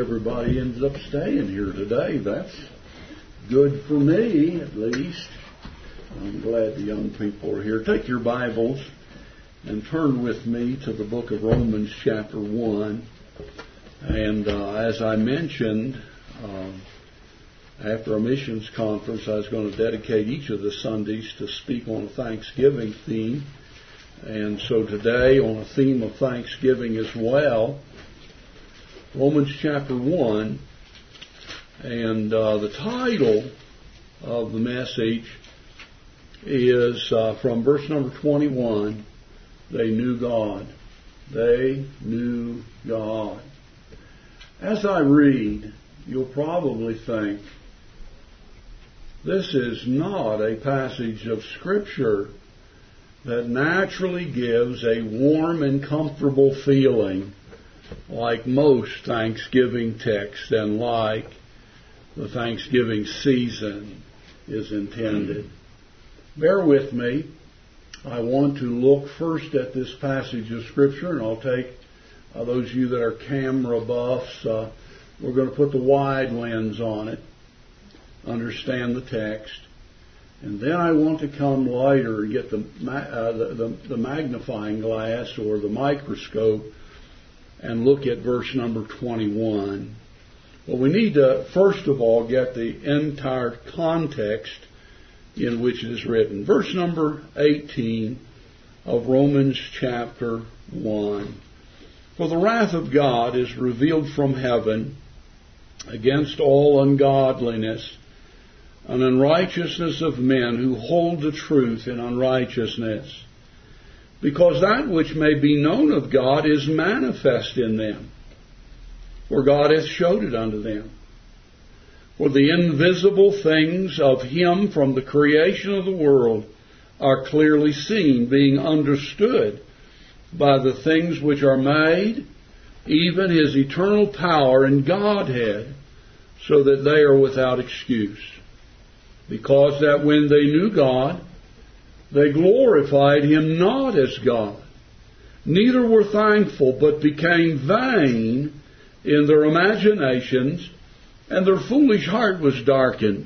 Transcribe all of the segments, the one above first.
everybody ends up staying here today. That's good for me, at least. I'm glad the young people are here. Take your Bibles and turn with me to the book of Romans chapter 1. And as I mentioned, after a missions conference, I was going to dedicate each of the Sundays to speak on a Thanksgiving theme. And so today, on a theme of Thanksgiving as well, Romans chapter 1, and the title of the message is from verse number 21, They Knew God. They knew God. As I read, you'll probably think, this is not a passage of Scripture that naturally gives a warm and comfortable feeling like most Thanksgiving texts and like the Thanksgiving season is intended. Bear with me. I want to look first at this passage of Scripture, and I'll take those of you that are camera buffs, we're going to put the wide lens on it, understand the text, and then I want to come later and get the magnifying glass or the microscope and look at verse number 21. Well, we need to, first of all, get the entire context in which it is written. Verse number 18 of Romans chapter 1. For the wrath of God is revealed from heaven against all ungodliness and unrighteousness of men who hold the truth in unrighteousness. Because that which may be known of God is manifest in them, for God hath showed it unto them. For the invisible things of Him from the creation of the world are clearly seen, being understood by the things which are made, even His eternal power and Godhead, so that they are without excuse. Because that when they knew God, they glorified Him not as God, neither were thankful, but became vain in their imaginations, and their foolish heart was darkened.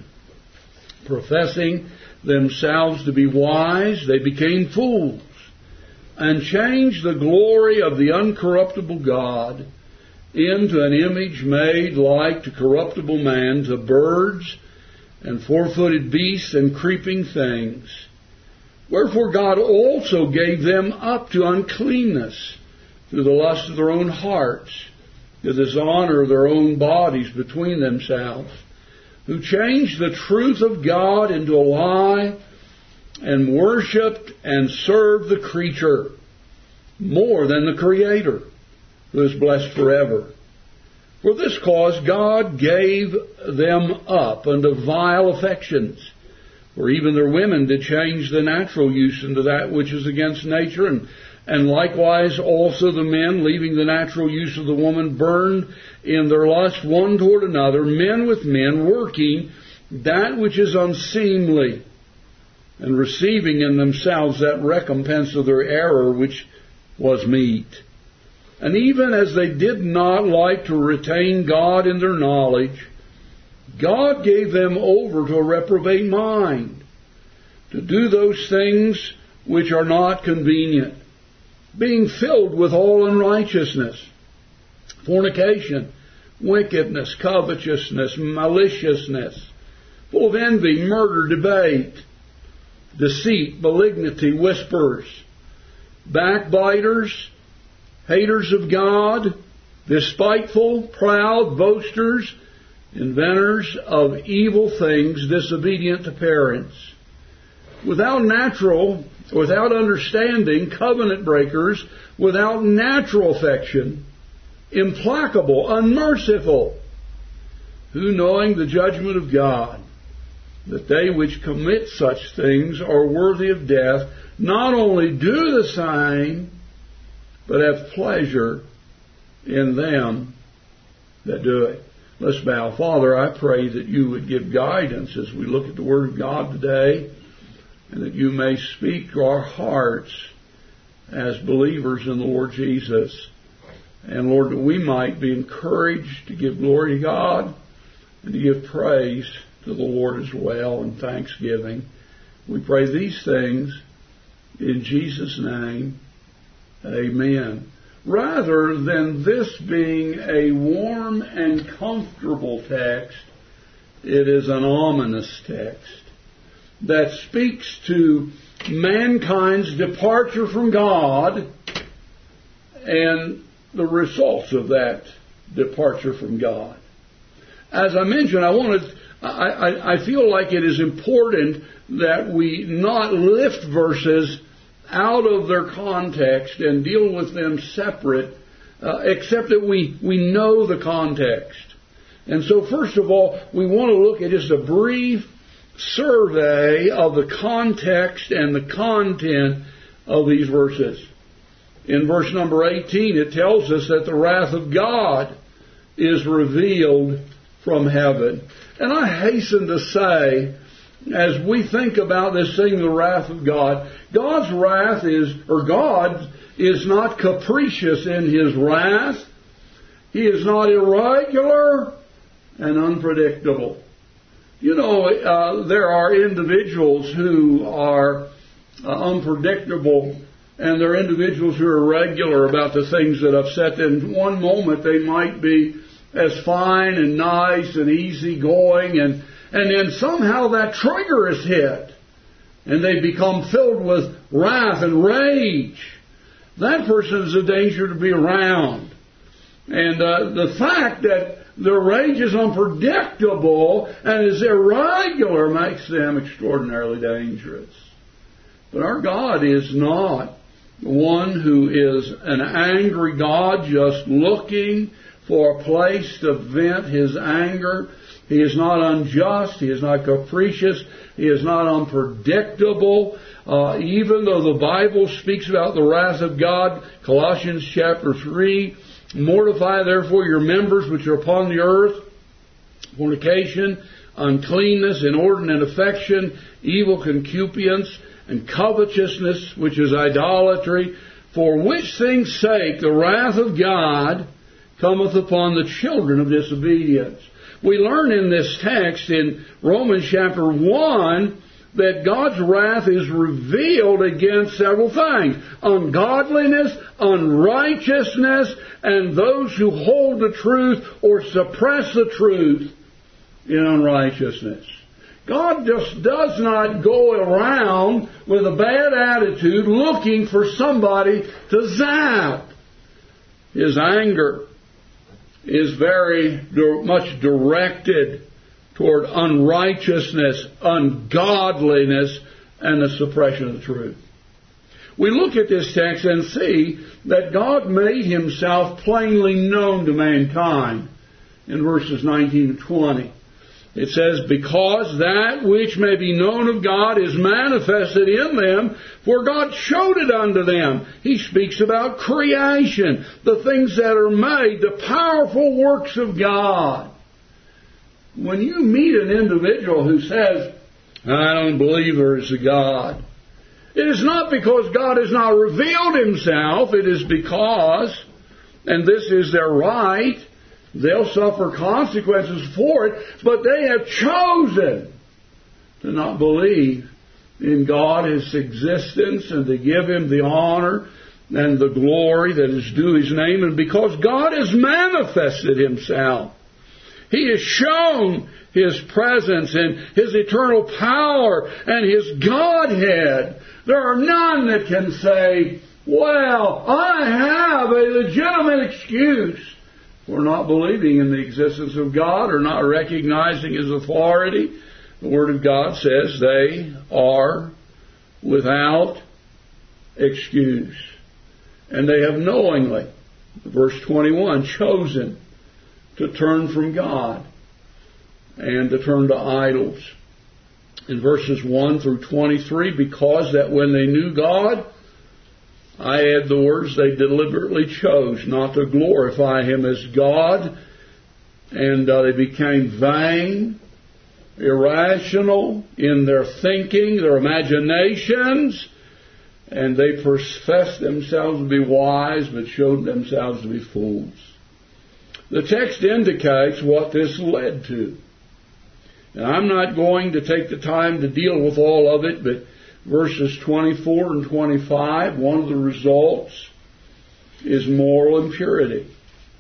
Professing themselves to be wise, they became fools, and changed the glory of the uncorruptible God into an image made like to corruptible man, to birds and four-footed beasts and creeping things. Wherefore God also gave them up to uncleanness through the lust of their own hearts, to dishonor their own bodies between themselves, who changed the truth of God into a lie, and worshipped and served the creature more than the Creator, who is blessed forever. For this cause God gave them up unto vile affections. For even their women did change the natural use into that which is against nature, and likewise also the men, leaving the natural use of the woman, burned in their lust one toward another, men with men, working that which is unseemly, and receiving in themselves that recompense of their error which was meet. And even as they did not like to retain God in their knowledge, God gave them over to a reprobate mind, to do those things which are not convenient, being filled with all unrighteousness, fornication, wickedness, covetousness, maliciousness, full of envy, murder, debate, deceit, malignity, whispers, backbiters, haters of God, despiteful, proud, boasters, inventors of evil things, disobedient to parents, without understanding, covenant breakers, without natural affection, implacable, unmerciful, who knowing the judgment of God, that they which commit such things are worthy of death, not only do the same, but have pleasure in them that do it. Let's bow. Father, I pray that you would give guidance as we look at the Word of God today, and that you may speak to our hearts as believers in the Lord Jesus, And Lord, that we might be encouraged to give glory to God and to give praise to the Lord as well in thanksgiving. We pray these things in Jesus' name. Amen. Rather than this being a warm and comfortable text, it is an ominous text that speaks to mankind's departure from God and the results of that departure from God. As I mentioned, I feel like it is important that we not lift verses out of their context and deal with them separate, except that we know the context. And so first of all, we want to look at just a brief survey of the context and the content of these verses. In verse number 18, it tells us that the wrath of God is revealed from heaven. And I hasten to say, as we think about this thing, the wrath of God, God is not capricious in His wrath. He is not irregular and unpredictable. You know, there are individuals who are unpredictable, and there are individuals who are irregular about the things that upset them. One moment they might be as fine and nice and easygoing, and then somehow that trigger is hit, and they become filled with wrath and rage. That person is a danger to be around. And the fact that their rage is unpredictable and is irregular makes them extraordinarily dangerous. But our God is not one who is an angry God just looking for a place to vent His anger. He is not unjust. He is not capricious. He is not unpredictable. Even though the Bible speaks about the wrath of God, Colossians chapter 3, mortify therefore your members which are upon the earth, fornication, uncleanness, inordinate affection, evil concupiscence, and covetousness, which is idolatry, for which things' sake the wrath of God cometh upon the children of disobedience. We learn in this text in Romans chapter 1 that God's wrath is revealed against several things: ungodliness, unrighteousness, and those who hold the truth or suppress the truth in unrighteousness. God just does not go around with a bad attitude looking for somebody to zap. His anger is very much directed toward unrighteousness, ungodliness, and the suppression of the truth. We look at this text and see that God made Himself plainly known to mankind in verses 19 and 20. It says, because that which may be known of God is manifested in them, for God showed it unto them. He speaks about creation, the things that are made, the powerful works of God. When you meet an individual who says, I don't believe there is a God, it is not because God has not revealed Himself. It is because, and this is their right, they'll suffer consequences for it, but they have chosen to not believe in God, His existence, and to give Him the honor and the glory that is due His name. And because God has manifested Himself, He has shown His presence and His eternal power and His Godhead. There are none that can say, well, I have a legitimate excuse for not believing in the existence of God or not recognizing His authority. The Word of God says they are without excuse. And they have knowingly, verse 21, chosen to turn from God and to turn to idols. In verses 1 through 23, because that when they knew God, I add the words, they deliberately chose not to glorify Him as God, and they became vain, irrational in their thinking, their imaginations, and they professed themselves to be wise, but showed themselves to be fools. The text indicates what this led to. And I'm not going to take the time to deal with all of it, but verses 24 and 25, one of the results is moral impurity.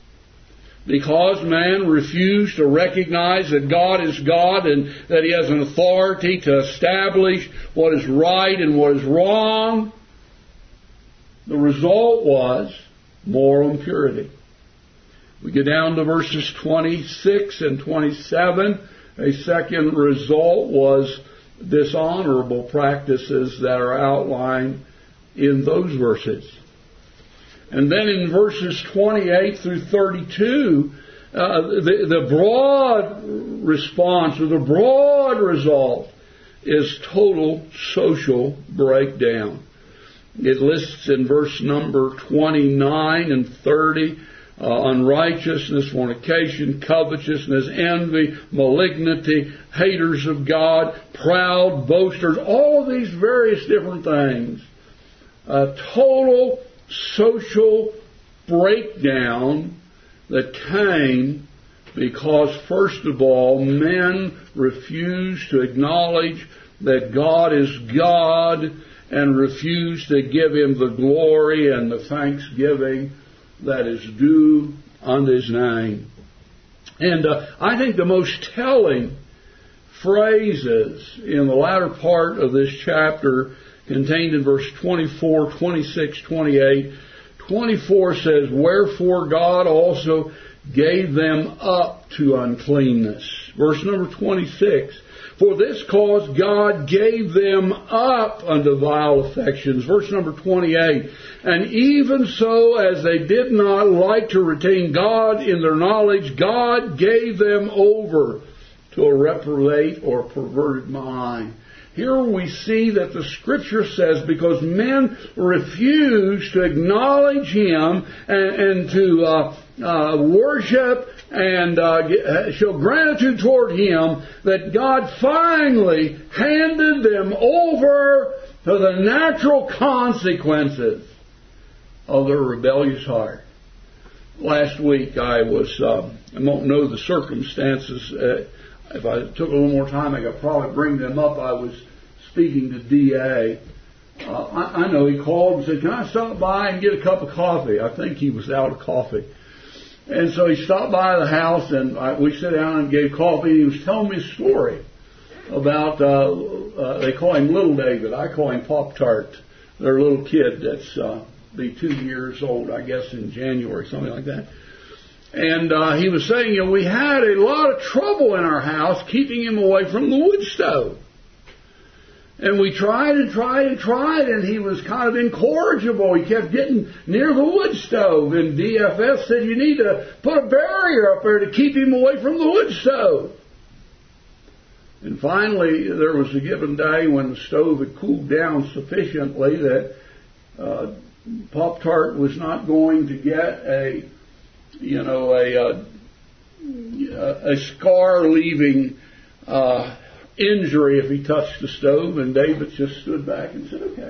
Because man refused to recognize that God is God and that He has an authority to establish what is right and what is wrong, the result was moral impurity. We get down to verses 26 and 27. A second result was dishonorable practices that are outlined in those verses. And then in verses 28 through 32, the broad response, or the broad result, is total social breakdown. It lists in verse number 29 and 30, unrighteousness, fornication, covetousness, envy, malignity, haters of God, proud, boasters, all of these various different things. A total social breakdown that came because, first of all, men refused to acknowledge that God is God and refused to give Him the glory and the thanksgiving that is due unto His name. And I think the most telling phrases in the latter part of this chapter contained in verse 24, 26, 28. 24 says, wherefore God also gave them up to uncleanness. Verse number 26, for this cause God gave them up unto vile affections. Verse number 28, and even so as they did not like to retain God in their knowledge, God gave them over to a reprobate or perverted mind. Here we see that the Scripture says because men refuse to acknowledge Him and to worship and show gratitude toward Him, that God finally handed them over to the natural consequences of their rebellious heart. Last week I won't know the circumstances. If I took a little more time, I could probably bring them up. I was speaking to D.A. I know he called and said, can I stop by and get a cup of coffee? I think he was out of coffee. And so he stopped by the house, and we sat down and gave coffee. And he was telling me a story about, they call him Little David. I call him Pop-Tart. Their little kid that's be 2 years old, I guess, in January, something like that. And he was saying, we had a lot of trouble in our house keeping him away from the wood stove. And we tried, and he was kind of incorrigible. He kept getting near the wood stove. And DFS said, you need to put a barrier up there to keep him away from the wood stove. And finally, there was a given day when the stove had cooled down sufficiently that Pop-Tart was not going to get a scar-leaving injury if he touched the stove, and David just stood back and said, okay.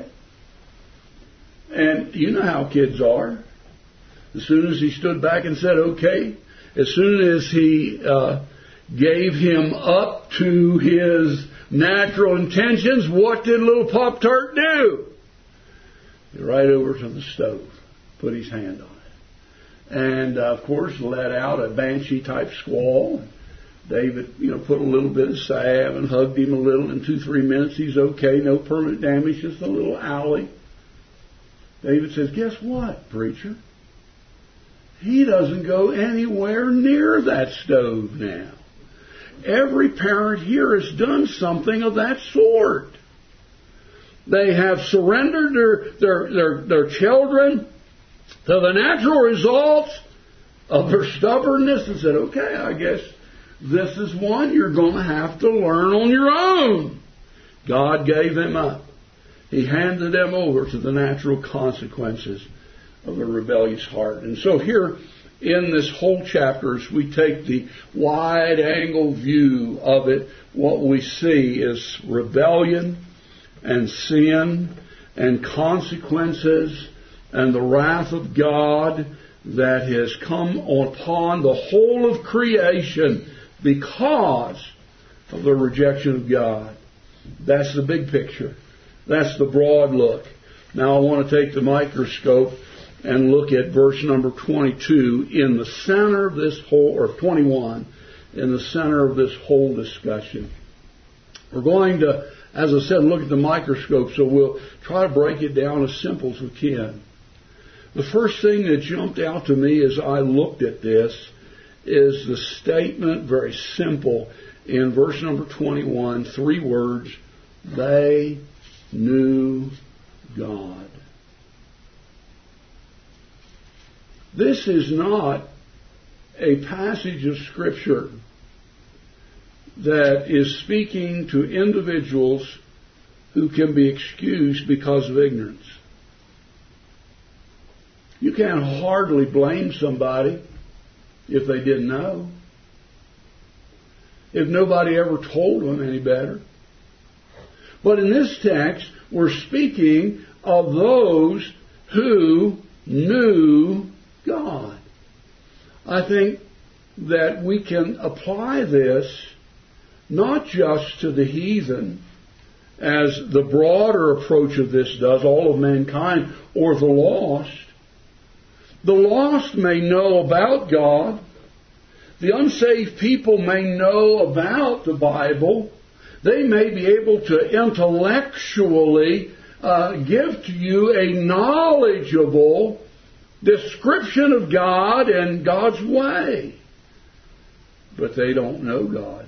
And you know how kids are. As soon as he stood back and said, okay, as soon as he gave him up to his natural intentions, what did little Pop-Tart do? He right over to the stove, put his hand on it, and of course let out a banshee-type squall. David, put a little bit of salve and hugged him a little. In 2-3 minutes, he's okay. No permanent damage, just a little alley. David says, guess what, preacher? He doesn't go anywhere near that stove now. Every parent here has done something of that sort. They have surrendered their children to the natural results of their stubbornness and said, okay, I guess this is one you're going to have to learn on your own. God gave them up. He handed them over to the natural consequences of a rebellious heart. And so here in this whole chapter, as we take the wide-angle view of it, what we see is rebellion and sin and consequences and the wrath of God that has come upon the whole of creation because of the rejection of God. That's the big picture. That's the broad look. Now I want to take the microscope and look at verse number 22 in the center of this whole, or 21, in the center of this whole discussion. We're going to, as I said, look at the microscope, so we'll try to break it down as simple as we can. The first thing that jumped out to me as I looked at this is the statement, very simple, in verse number 21, 3 words, they knew God. This is not a passage of Scripture that is speaking to individuals who can be excused because of ignorance. You can't hardly blame somebody if they didn't know. If nobody ever told them any better. But in this text, we're speaking of those who knew God. I think that we can apply this not just to the heathen, as the broader approach of this does, all of mankind, or the lost. The lost may know about God. The unsaved people may know about the Bible. They may be able to intellectually give to you a knowledgeable description of God and God's way. But they don't know God.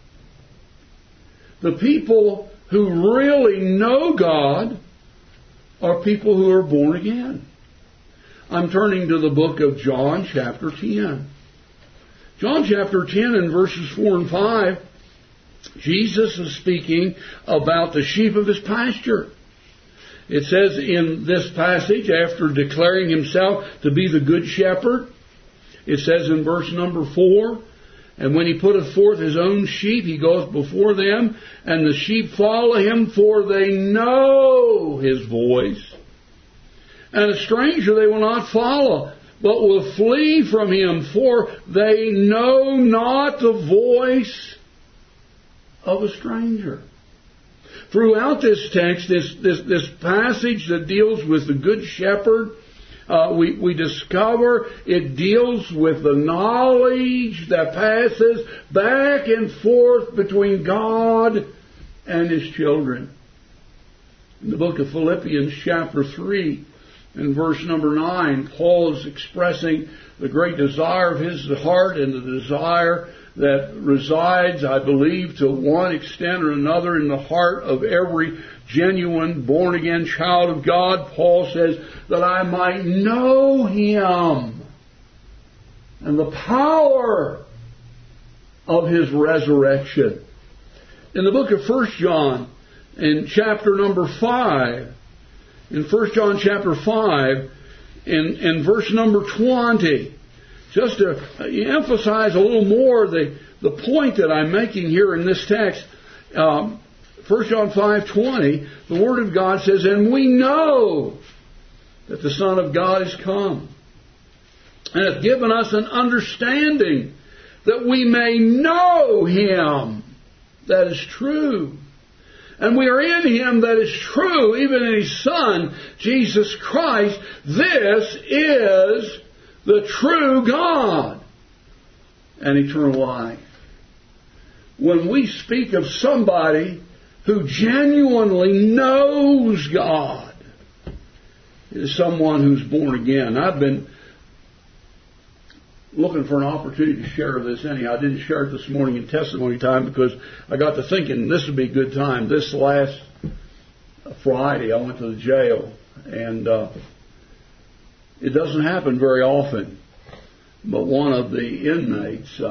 The people who really know God are people who are born again. I'm turning to the book of John, chapter 10. John chapter 10 and verses 4 and 5, Jesus is speaking about the sheep of his pasture. It says in this passage, after declaring himself to be the good shepherd, it says in verse number 4, and when he putteth forth his own sheep, he goeth before them, and the sheep follow him, for they know his voice. And a stranger they will not follow, but will flee from him, for they know not the voice of a stranger. Throughout this text, this passage that deals with the Good Shepherd, we discover it deals with the knowledge that passes back and forth between God and His children. In the book of Philippians chapter 3 and verse number 9, Paul is expressing the great desire of his heart and the desire that resides, I believe, to one extent or another in the heart of every genuine born-again child of God. Paul says, that I might know Him and the power of His resurrection. In the book of 1 John, in chapter number 5, in 1 John chapter 5, in verse number 20, just to emphasize a little more the point that I'm making here in this text, 1 John 5:20, the Word of God says, and we know that the Son of God is come, and hath given us an understanding that we may know Him that is true. And we are in Him that is true, even in His Son, Jesus Christ. This is the true God and eternal life. When we speak of somebody who genuinely knows God, it is someone who's born again. I've been looking for an opportunity to share this anyhow. I didn't share it this morning in testimony time because I got to thinking this would be a good time. This last Friday I went to the jail, and it doesn't happen very often, but one of the inmates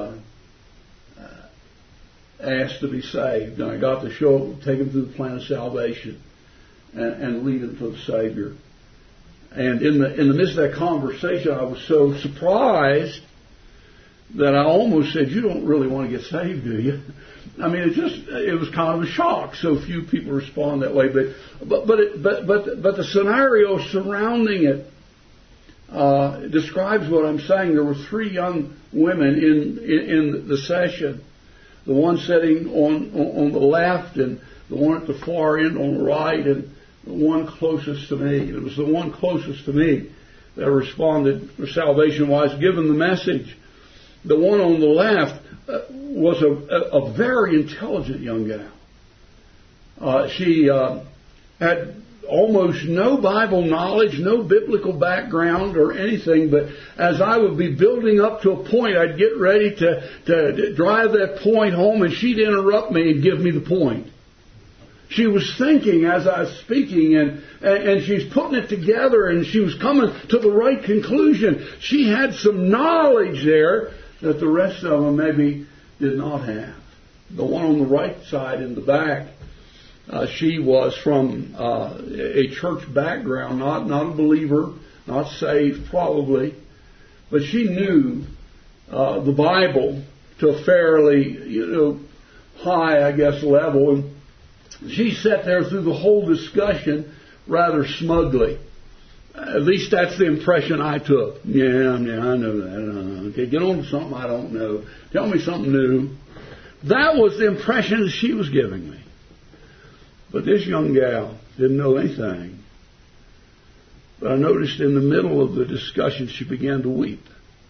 asked to be saved, and I got to take him through the plan of salvation and lead him to the Savior. And in the midst of that conversation, I was so surprised that I almost said, you don't really want to get saved, do you? I mean, it was kind of a shock. So few people respond that way. But the scenario surrounding it describes what I'm saying. There were 3 young women in the session. The one sitting on the left, and the one at the far end on the right, and the one closest to me. It was the one closest to me that responded salvation-wise, given the message. The one on the left was a very intelligent young gal. She had almost no Bible knowledge, no biblical background or anything, but as I would be building up to a point, I'd get ready to drive that point home, and she'd interrupt me and give me the point. She was thinking as I was speaking, and she's putting it together, and she was coming to the right conclusion. She had some knowledge there that the rest of them maybe did not have. The one on the right side in the back, she was from a church background, not a believer, not saved probably, but she knew the Bible to a fairly high, I guess, level. And she sat there through the whole discussion rather smugly. At least that's the impression I took. Yeah, I know that. Okay, get on to something I don't know. Tell me something new. That was the impression that she was giving me. But this young gal didn't know anything. But I noticed in the middle of the discussion she began to weep.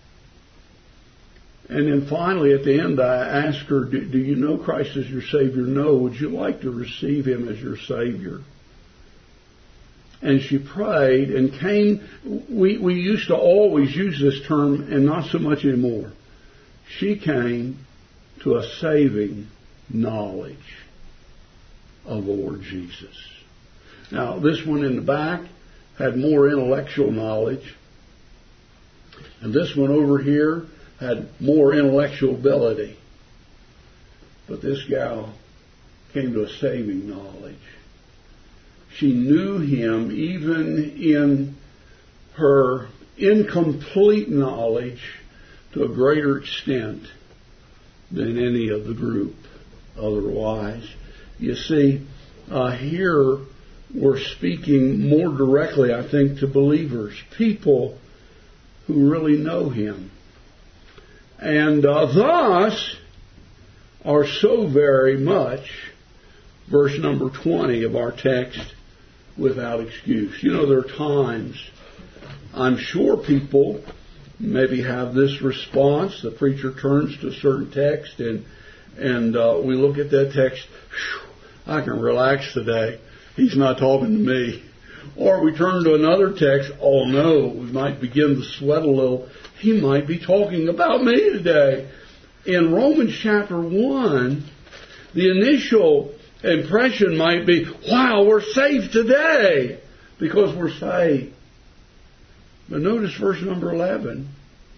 And then finally at the end I asked her, do you know Christ as your Savior? No. Would you like to receive Him as your Savior? And she prayed and came. We used to always use this term, and not so much anymore. She came to a saving knowledge of the Lord Jesus. Now, this one in the back had more intellectual knowledge, and this one over here had more intellectual ability. But this gal came to a saving knowledge. She knew Him even in her incomplete knowledge to a greater extent than any of the group otherwise. You see, here we're speaking more directly, I think, to believers, people who really know Him. And thus are so very much, verse number 20 of our text, without excuse. You know, there are times, I'm sure people maybe have this response. The preacher turns to a certain text and we look at that text, I can relax today. He's not talking to me. Or we turn to another text, oh no, we might begin to sweat a little. He might be talking about me today. In Romans chapter 1, the initial impression might be, wow, we're saved today because we're saved. But notice verse number 11.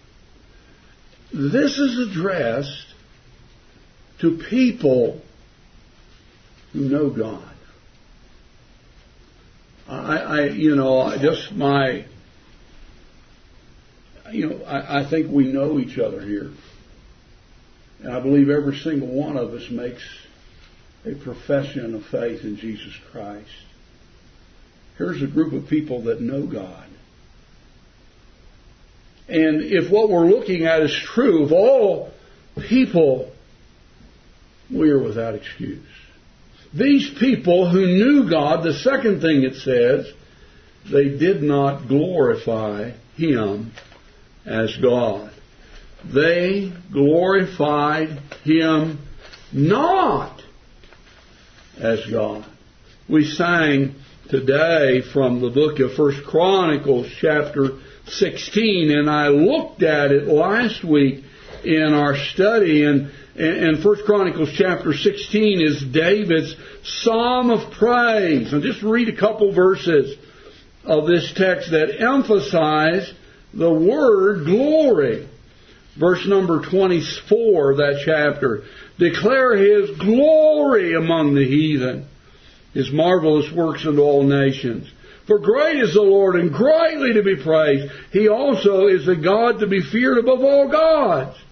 This is addressed to people who know God. I think we know each other here. And I believe every single one of us makes a profession of faith in Jesus Christ. Here's a group of people that know God. And if what we're looking at is true of all people, we are without excuse. These people who knew God, the second thing it says, they did not glorify Him as God. They glorified Him not as God. We sang today from the book of 1 Chronicles chapter 16, and I looked at it last week in our study, and 1 Chronicles chapter 16 is David's psalm of praise. And just read a couple verses of this text that emphasize the word glory. Verse number 24 of that chapter. Declare His glory among the heathen, His marvelous works unto all nations. For great is the Lord and greatly to be praised. He also is a God to be feared above all gods.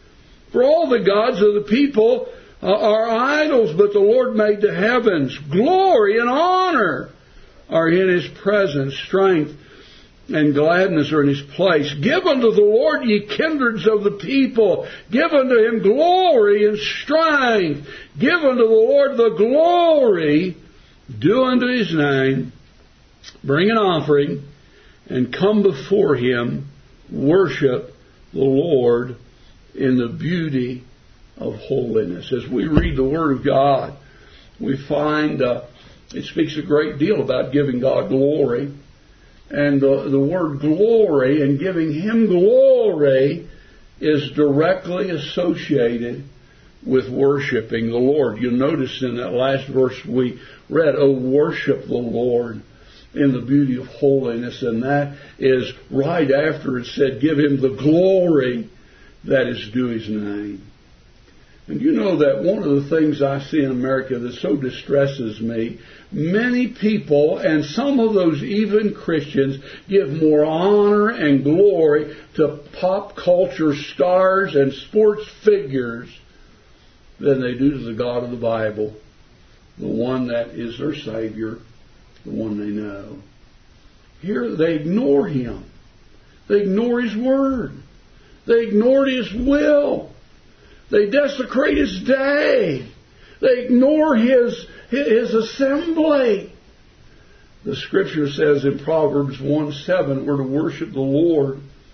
For all the gods of the people are idols, but the Lord made the heavens. Glory and honor are in His presence. Strength and gladness are in His place. Give unto the Lord, ye kindreds of the people. Give unto Him glory and strength. Give unto the Lord the glory. Do unto His name. Bring an offering and come before Him. Worship the Lord in the beauty of holiness. As we read the Word of God, we find it speaks a great deal about giving God glory. And the word glory and giving Him glory is directly associated with worshiping the Lord. You'll notice in that last verse we read, "Oh, worship the Lord in the beauty of holiness." And that is right after it said, "Give Him the glory that is due His name." And you know that one of the things I see in America that so distresses me, many people, and some of those even Christians, give more honor and glory to pop culture stars and sports figures than they do to the God of the Bible, the one that is their Savior, the one they know. Here they ignore Him. They ignore His Word. They ignored His will. They desecrate His day. They ignore His assembly. The Scripture says in Proverbs 1:7, we're to worship the Lord,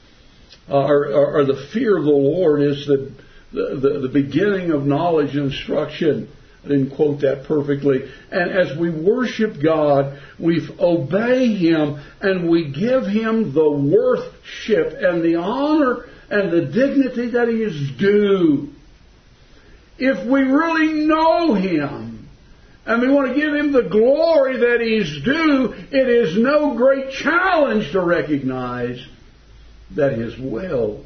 or the fear of the Lord is the beginning of knowledge and instruction. I didn't quote that perfectly. And as we worship God, we obey Him and we give Him the worship and the honor and the dignity that He is due. If we really know Him and we want to give Him the glory that He's due, it is no great challenge to recognize that His will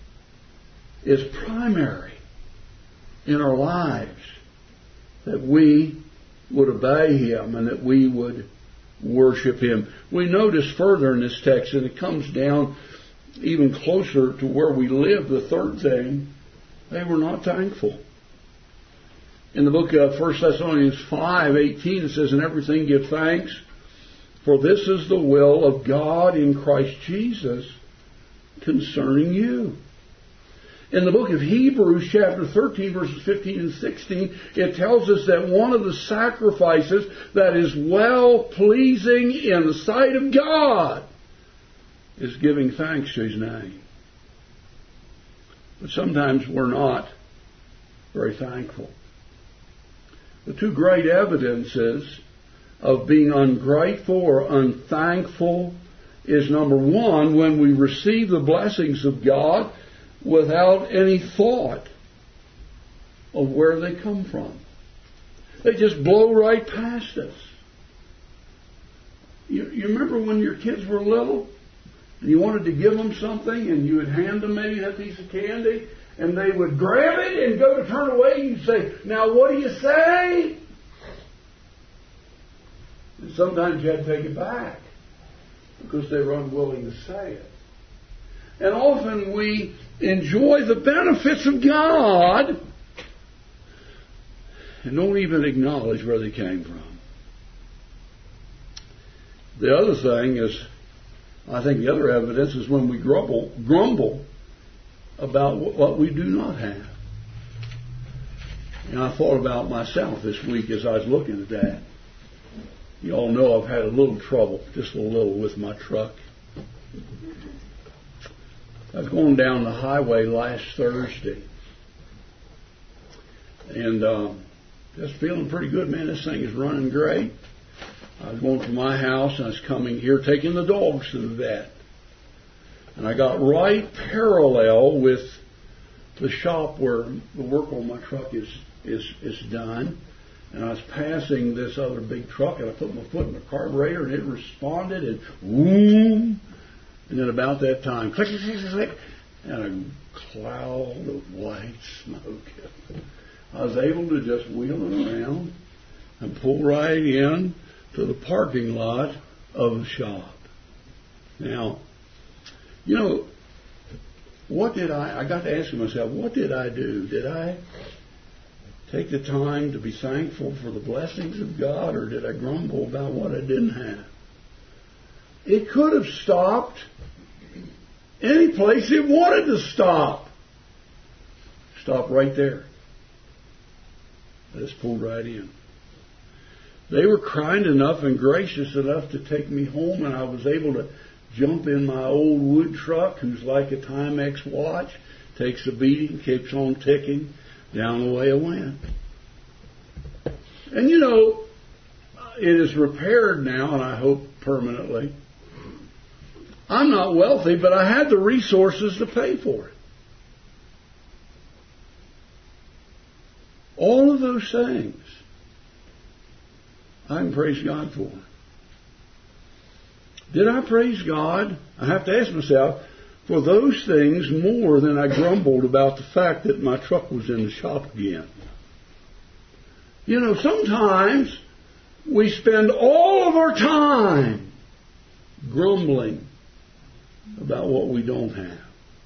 is primary in our lives, that we would obey Him and that we would worship Him. We notice further in this text, and it comes down even closer to where we live, the third thing, they were not thankful. In the book of 1 Thessalonians 5:18, it says, "In everything give thanks, for this is the will of God in Christ Jesus concerning you." In the book of Hebrews, chapter 13, verses 15 and 16, it tells us that one of the sacrifices that is well-pleasing in the sight of God is giving thanks to His name. But sometimes we're not very thankful. The two great evidences of being ungrateful or unthankful is, number one, when we receive the blessings of God without any thought of where they come from. They just blow right past us. You remember when your kids were little and you wanted to give them something and you would hand them maybe that piece of candy and they would grab it and go to turn away and you'd say, "Now what do you say?" And sometimes you had to take it back because they were unwilling to say it. And often we enjoy the benefits of God and don't even acknowledge where they came from. The other thing is, I think the other evidence is when we grumble about what we do not have. And I thought about myself this week as I was looking at that. You all know I've had a little trouble, just a little, with my truck. I was going down the highway last Thursday and just feeling pretty good, man. This thing is running great. I was going from my house and I was coming here taking the dogs to the vet. And I got right parallel with the shop where the work on my truck is done. And I was passing this other big truck and I put my foot in the carburetor and it responded and whoom. And then about that time, click, click, click, click, and a cloud of white smoke. I was able to just wheel it around and pull right in to the parking lot of the shop. Now, you know, I got to asking myself, what did I do? Did I take the time to be thankful for the blessings of God, or did I grumble about what I didn't have? It could have stopped any place it wanted to stop. Stop right there. I just pulled right in. They were kind enough and gracious enough to take me home, and I was able to jump in my old wood truck, who's like a Timex watch, takes a beating, keeps on ticking, down the way I went. And it is repaired now, and I hope permanently. I'm not wealthy, but I had the resources to pay for it. All of those things I can praise God for. Did I praise God? I have to ask myself, for those things more than I grumbled about the fact that my truck was in the shop again. Sometimes we spend all of our time grumbling about what we don't have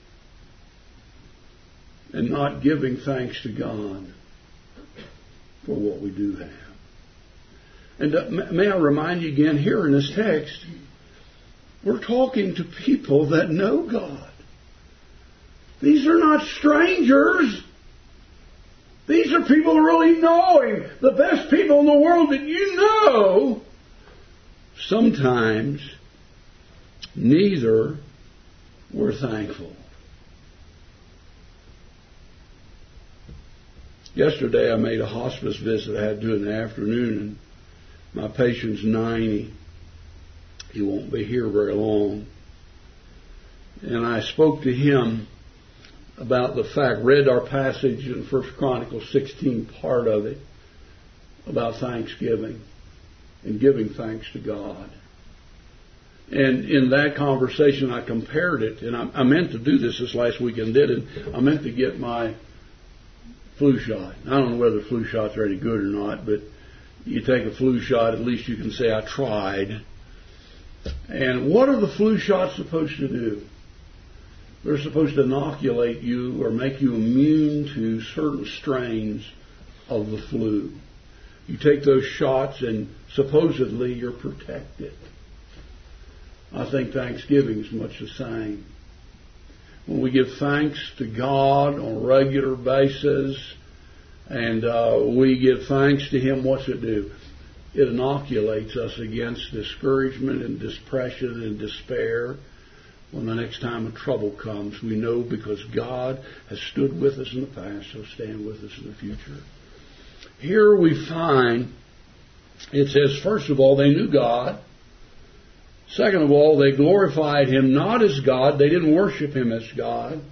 and not giving thanks to God for what we do have. And may I remind you again, here in this text, we're talking to people that know God. These are not strangers. These are people really knowing, the best people in the world that you know. Sometimes neither were thankful. Yesterday I made a hospice visit I had to do in the afternoon, and my patient's 90. He won't be here very long. And I spoke to him about the fact, read our passage in 1 Chronicles 16, part of it, about thanksgiving and giving thanks to God. And in that conversation I compared it, and I meant to do this last week and did it. I meant to get my flu shot. I don't know whether flu shots are any good or not, but you take a flu shot, at least you can say I tried. And what are the flu shots supposed to do? They're supposed to inoculate you or make you immune to certain strains of the flu. You take those shots and supposedly you're protected. I think Thanksgiving is much the same. When we give thanks to God on a regular basis and we give thanks to Him, what's it do? It inoculates us against discouragement and depression and despair. When the next time a trouble comes, we know because God has stood with us in the past, He'll stand with us in the future. Here we find, it says, first of all, they knew God. Second of all, they glorified Him not as God. They didn't worship Him as God.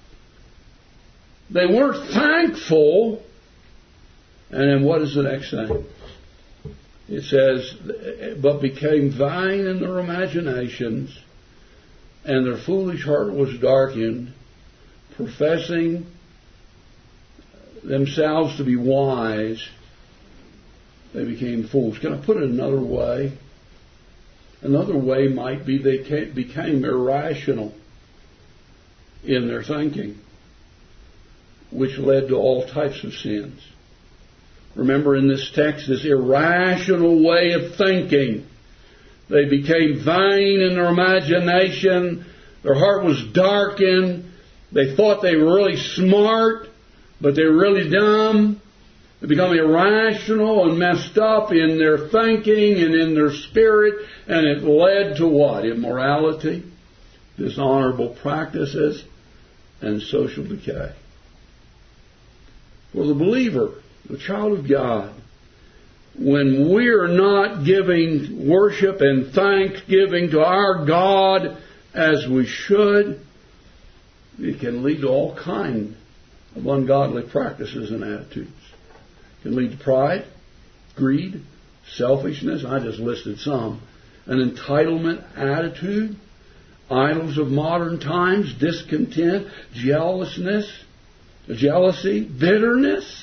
They weren't thankful. And then what is the next thing? It says, but became vain in their imaginations, and their foolish heart was darkened, professing themselves to be wise, they became fools. Can I put it another way? Another way might be they became irrational in their thinking, which led to all types of sins. Remember in this text, this irrational way of thinking. They became vain in their imagination. Their heart was darkened. They thought they were really smart, but they were really dumb. They become irrational and messed up in their thinking and in their spirit, and it led to what? Immorality, dishonorable practices, and social decay. For the believer, the child of God, when we're not giving worship and thanksgiving to our God as we should, it can lead to all kinds of ungodly practices and attitudes. It can lead to pride, greed, selfishness. I just listed some. An entitlement attitude, idols of modern times, discontent, jealousy, bitterness.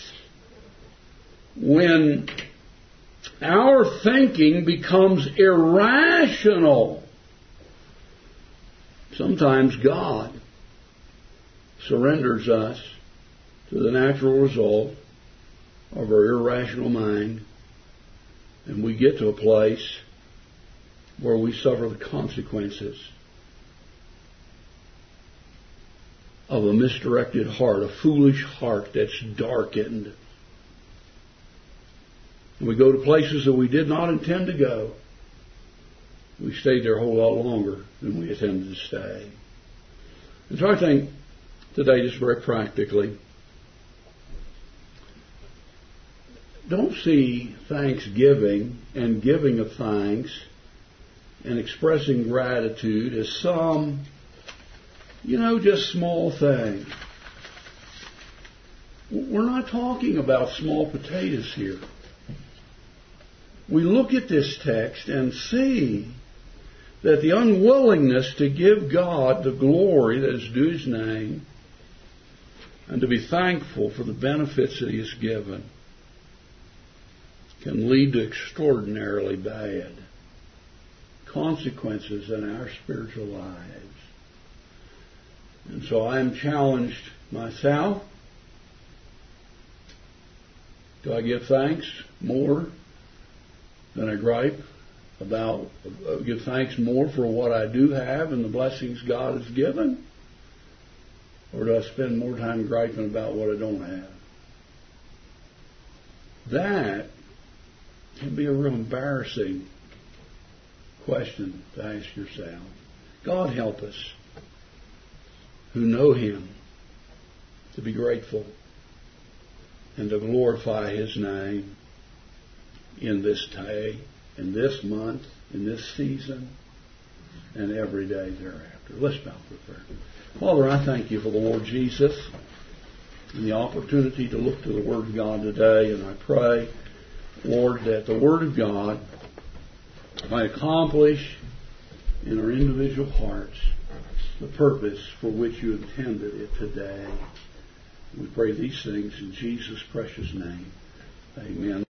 When our thinking becomes irrational, sometimes God surrenders us to the natural result of our irrational mind, and we get to a place where we suffer the consequences of a misdirected heart, a foolish heart that's darkened. And we go to places that we did not intend to go. We stayed there a whole lot longer than we intended to stay. And so I think today, just very practically, don't see thanksgiving and giving of thanks and expressing gratitude as some, just small thing. We're not talking about small potatoes here. We look at this text and see that the unwillingness to give God the glory that is due His name and to be thankful for the benefits that He has given can lead to extraordinarily bad consequences in our spiritual lives. And so I am challenged myself. Do I give thanks more than I gripe about? Give thanks more for what I do have and the blessings God has given? Or do I spend more time griping about what I don't have? That can be a real embarrassing question to ask yourself. God help us who know Him to be grateful and to glorify His name in this day, in this month, in this season, and every day thereafter. Let's bow for prayer. Father, I thank You for the Lord Jesus and the opportunity to look to the Word of God today, and I pray, Lord, that the Word of God might accomplish in our individual hearts the purpose for which You intended it today. We pray these things in Jesus' precious name. Amen.